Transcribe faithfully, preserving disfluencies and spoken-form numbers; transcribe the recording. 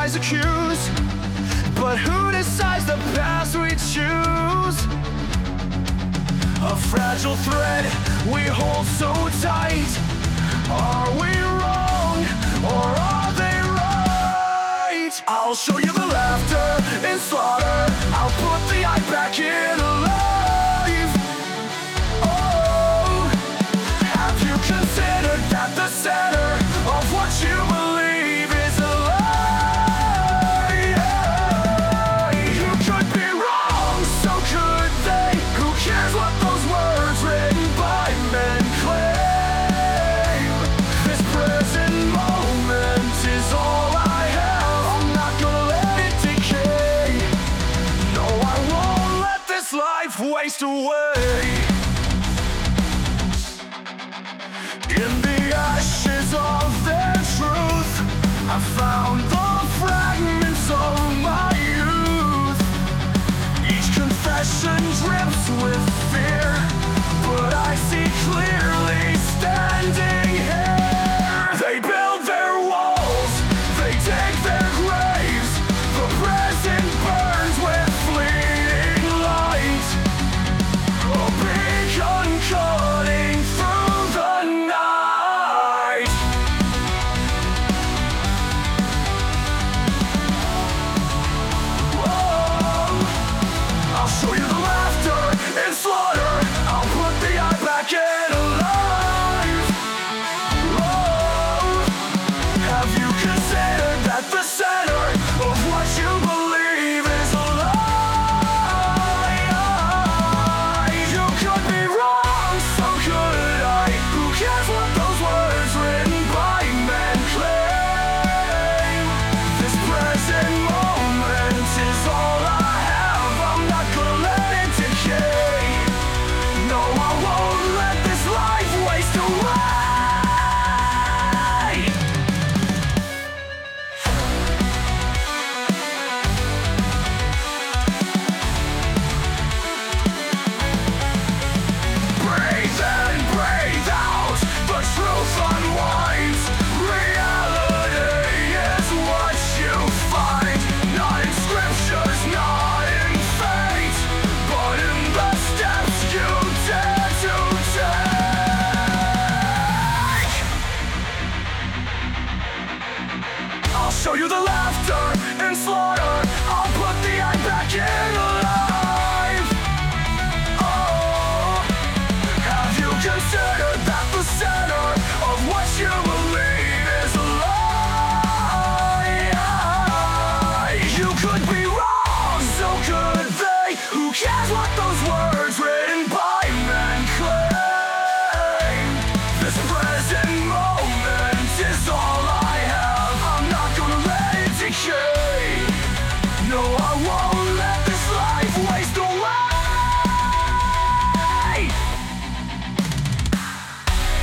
eyes accuse. But who decides the path we choose? A fragile thread we hold so tight. Are we wrong, or are they right? I'll show you the laughter in slaughter. I'll put the eye back in alive. Oh, have you considered that the center of what you believe is a lie? You could be wrong, so could they. Who cares what those words written by men claim? This present moment is all I have. I'm not gonna let it decay. No, I won't let this life waste away. In the ashes of their truth, I found the fragments of my youth. Each confession drips with fear, but I see clearly standing here. They build their walls, they dig their graves. The present burns with fleeting light. A beacon cutting through the night. Whoa. I'll show you the laughter in slaughter. I'll put the eye back in alive. Whoa. Have you considered that the center of what you believe is a lie? You could be wrong, so could I. Who cares what those words written by men claim? This present moment is all I have. I'm not gonna let it decay. No, I won't let this life waste away. Breathe in, breathe out. The truth unwinds. Reality is what you find. Not in scriptures, not in fate, but in the steps you dare to take. I'll show you the laughter in slaughter. I'll put the eye back in